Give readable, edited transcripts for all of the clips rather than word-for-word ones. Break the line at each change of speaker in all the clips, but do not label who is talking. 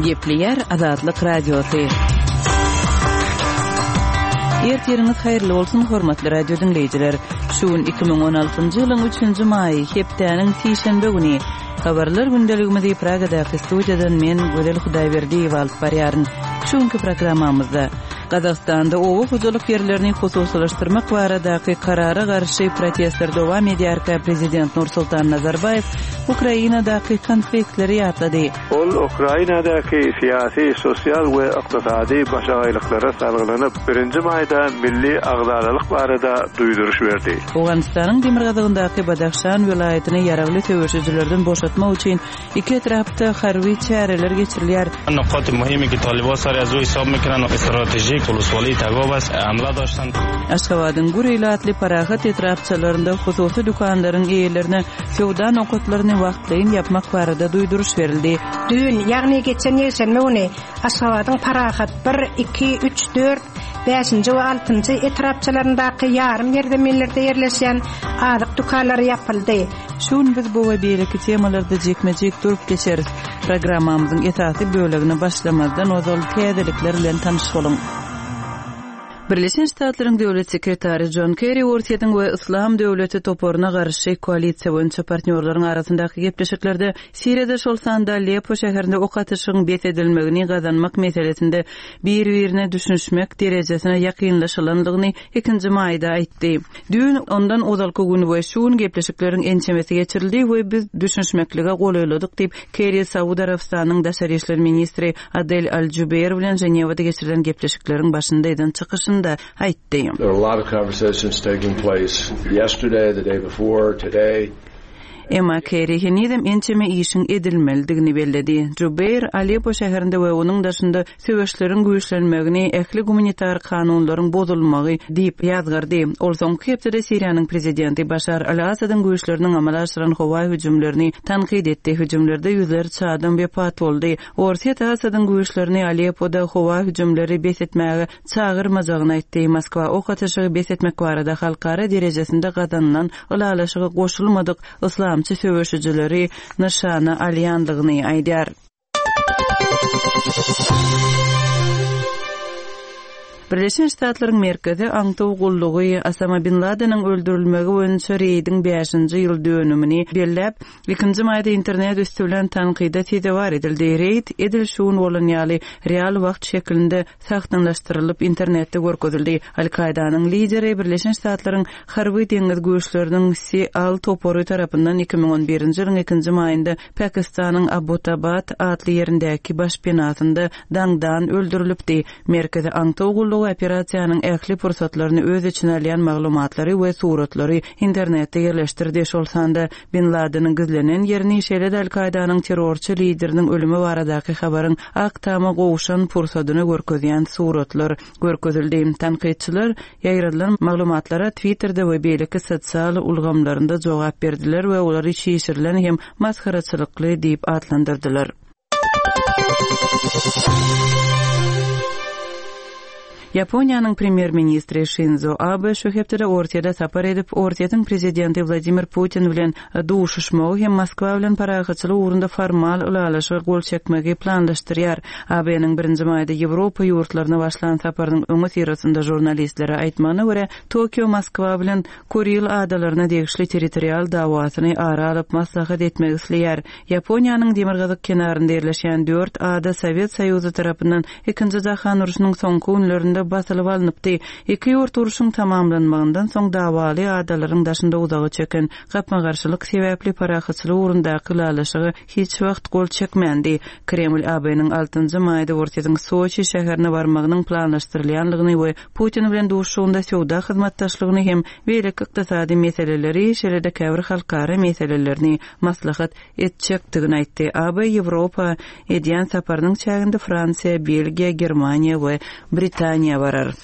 Gepleyer Azadlyk Radiosu. Ertiriniz hayırlı olsun hormatly radio dinleyijiler. Şuun 2016-njy ýylyň 3-nji maýy hepdeniň sişenbe güni habarlar gündeligimizi Pragadaky studiýadan men Gözel Hudaýberdiýew alyp barýaryn. Şuňky programmamyzda Gazagstanda owa hujulyk ýerlerini hususlaşdyrmak baradaky karara garşy protestler dowam edýär. Prezident Nursultan Nazarbayew Ukrainadaky konfliktleri ýatlady.
Ol Ukrainadaky siyasi, sosial we ykdysady başaýlyklara salgylanyp 1-nji maýda milli agzalalyk barada duýduruş berdi.
Owganistanyň Demirgazagyndaky Badakhşan vilayatyny ýaragly töweşijilerden boşatmak üçin iki etrapda harby çäreler geçirilýär.
Nokta muhimi ki Taliban sarayazı hesap mekanı stratejik uluswali tagabas amla daştan.
Aşgabatyň Gureylatly parahat etrapçalarynda hususy dukanlaryň eýerlerine sowda nokatlaryny wagtlyň yapmak barada duýduruş berildi.
Dün ýagny geçen ýeşenme güni Aşgabatyň parahat 1, 2, 3, 4 5-nji we 6-njy etrapçalaryndaky ýarym ýerde millerde ýerleşýän adyk dukanlary ýapyldy.
Şun biz bu we beýleki temalarda jekmejek durup geçeriz. Programmamyzyň esasy bölegini başlamazdan ozal täzelikler bilen tanyşyk bolun. Birleşen Ştatlaryň döwlet sekretary John Kerry Ortiýatyň we Islam döwleti toporuna garşy koalisiýa boýunça partnerlaryň arasyndaky gepleşiklerde Siriýada şol sanda Aleppo şäherinde ok atyşyň bet edilmegini gazanmak meselesinde bir-birine düşünşmek derejesine ýakynlaşylandygyny 2-nji maýda aýtdy. Dün ondan ozalky gün we şuň gepleşikleriň ençemesi geçirildi we biz düşünşmeklige golaýladyk diýip Kerry Saudy Arabistanyň daşary işler ministri Adel Al-Jubeir bilen Jenewada geçirilen gepleşikleriň başynda eden çykyşynda aýtdy.
There are a lot of conversations taking place yesterday, the day before, today.
Emma Kerry henidem ençeme işin edilmelidigini belledi. Jubeir Aleppo şäherinde we onuň daşynda söwüşleriň güýçlenmegini, ähli humanitar kanunlaryň bozulmagy diýip ýazgardy. Ol soňky hepde Siriýanyň prezidenti Bashar al-Asadyň güýçleriniň amala aşyran howa hüjümlerini tanqid etdi. Hüjümlerde ýüzlerçe adam wepat boldy. Ortiýa Asadyň güýçlerini Aleppoda howa hüjümleri besetmäge çagyrmajagyny aýtdy. Moskwa ok atyşy besetmek barada halkara derejesinde gazanılan ulalaşyga goşulmadyk Islam söwüşijileri nişana alýandygyny aýdýar. Birleşen Ştatlaryň merkezi Aňtaw gullugy Osama bin Ladenyň öldürilmegi boýunça reýdiň 5-nji ýyl dönümini belläp, 2-nji maýda internet üstünden tanqida tedewar edildi. Reýd edilşүүn bolan ýaly real wagt şeklinde saxtanlaşdyrylyp internetde görkezildi. Al-Qaidanyň lideri Birleşen Ştatlaryň harby deňiz güýçleriniň Sial topory tarapyndan 2011-nji ýylyň 2-nji maýynda Pakistanyň Abbottabad adly ýerindäki baş binasynda daňdan öldürilipdi. Merkezi Aňtaw gullugy operasiýanyň ähli pursatlaryny öz içine alýan maglumatlary we suratlary internetde ýerleşdirdi. Şol sanda Bin Ladenyň gizlenen ýerini şeýle Al-Qaidanyň terrorçy lideriniň ölümi baradaky habaryň aktama gowşan pursatyny görkezýän suratlar görkezildi. Tanqidçiler ýaýralylan maglumatlara Twitter'de we beýleki sosial ulgamlarynda jogap berdiler we olary şişirilen hem maskaraçylykly diýip adlandyrdylar. Japoniýanyň premier ministri Shinzo Abe şu hepde ortýada sapar edip Ortiýatyň prezidenti Vladimir Putin bilen duşuşmagy hem Moskwa bilen paragatçylyk urunda formal ulalaşyga gol çekmegi planlaşdyrýar. Abe'niň 1-nji maýda Ýewropa ýurtlaryna başlanan saparynyň öňe sirasynda jurnalistlere aýtmany görä Tokio Moskwa bilen Kuril adalaryna degişli territorial dawatyny ara alyp maslahat etmek isleýär. Japoniýanyň Demirgazak kenarynda ýerleşen 4 ada Sowet Soýuzy tarapyndan 2-nji jahan uruşynyň soňky günlerinde basylyp alınıpdy. Iki ýurt uruşyň tamamlanmagyndan soň dawaly adalaryň daşynda uzagy çeken gapma-garşylyk sebäpli parahatçylyk urundaky ulalaşygy hiç wagt gol çekmendi. Kreml AB'niň 6-njy maýda Ortiýatyň Soçi şäherine barmagynyň planlaşdyrylýanlygyny we Putin bilen duşuşunda sowda hyzmatdaşlygyny hem beýleki ykdysady meseleleri şeýle-de käbir halkara meselelerini maslahat etjekdigini aýtdy. AB Ýewropa edýän saparynyň çäginde Fransiýa, Belgiýa, Germaniýa we Britaniýa barar.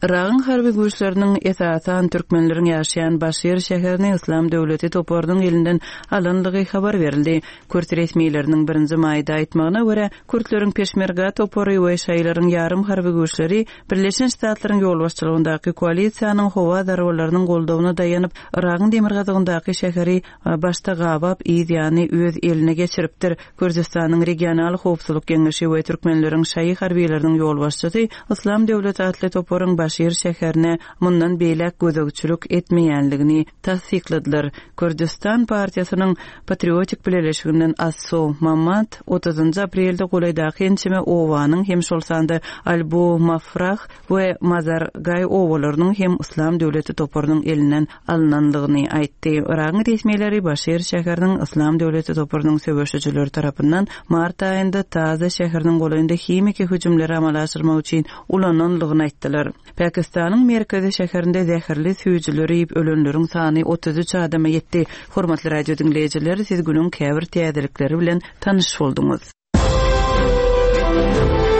Iraq'ın harbi güýçleriniň esasan türkmenleriň ýaşaýan Başyr şäherini İslam döwleti topardyň elinden alanlygy habar berildi. Kürt resmiýetleriniň 1-nji maýda aýtmagyna görä, Kürtleriň Peşmerga topary we şaýlaryň ýarym harby güýçleri Birleşen Ştatlaryň ýolbaşçylygyndaky koalisiýanyň howa darwalarynyň goldawyna daýanyp Iraq'ın demirgazygyndaky şäheri başta gabap ýa-ni öz eline geçiripdir. Kürdistanyň regional howpsuzlyk geňeşi we türkmenleriň şaýy harbiýleriniň ýolbaşçysy İslam döwleti atly toparyň Başyr şäherine mundan beýlek gözegçilik etmeýänligini tasdikladylar. Kürdistan partiýasynyň patriotik birleşiginden Asso Mammat 30 aprelde golaýdaky ençime owanyň hem şolsanda Albu Mafrah we Mazar Gay owalarynyň hem İslam döwleti toparynyň elinden alınanlygyny aýtdy. Iraq resmiýetleri Başyr şäheriniň İslam döwleti toparynyň söwüşçileri tarapyndan mart aýynda Taza şäheriniň golaýynda hemiki hüjümleri amala aşyrmak üçin ulananlygyny aýtdylar. Pakistanyň merkezi şäherinde zäherli süýjüler ýyp ölenleriň sany 33 adama ýetdi. Hormatly radio dinleýijiler, siz günüň käbir täzelikleri bilen tanyş boldunuz.